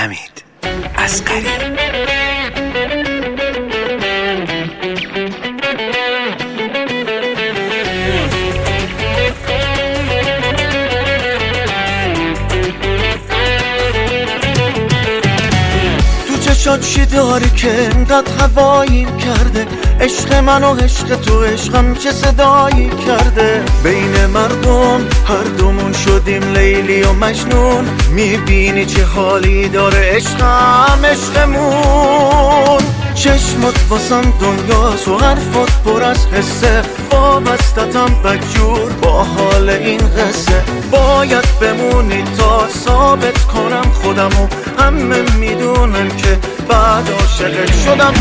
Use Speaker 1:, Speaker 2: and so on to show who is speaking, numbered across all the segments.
Speaker 1: حمید اصغری.
Speaker 2: چشات چی داری که انقدر هواییم کرده؟ عشق من و عشق تو، عشقم چه صدایی کرده؟ بین مردم هر دومون شدیم لیلی و مجنون. میبینی چه حالی داره عشقم، عشقمون. چشمت واسم دنیاست و حرفت پر از حسه، وابستتم بدجور با حال این قصه. باید بمونی تا ثابت کنم خودمو، همه میدونن که بعد عاشقت شدم.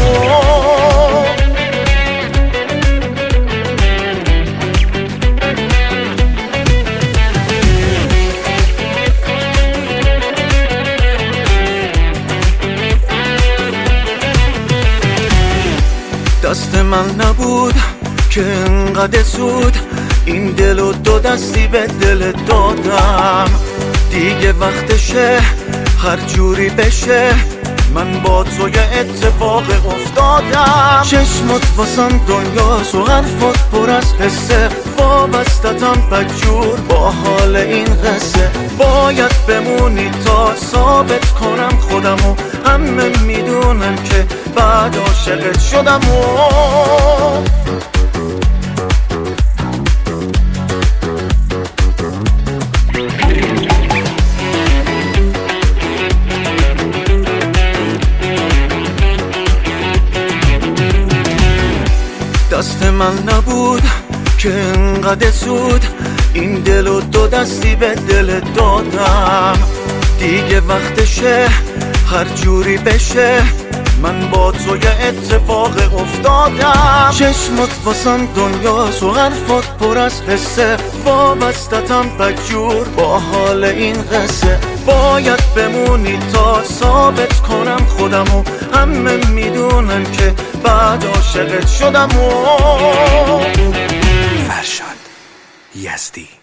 Speaker 2: دست من نبود که انقدر زود این دل و دو دستی به دل دادم. دیگه وقتشه هر جوری بشه، من با تو یه اتفاق افتادم. چشمت واسم دنیاست و حرفت پر از حسه، وابستتم بدجور با حال این قصه. باید بمونی تا ثابت کنم خودمو، همه میدونن که بعد عاشقت شدم. دست من نبود که انقدر زود این دل و دو دستی به دل دادم. دیگه وقتشه هر جوری بشه، من با تو یه اتفاق افتادم. چشمت واسم دنیاست و حرفت پر از حسه، وابستتم بدجور با حال این قصه. باید بمونی تا ثابت کنم خودمو، همه میدونن که بعد عاشقت شدم.
Speaker 1: فرشاد یزدی.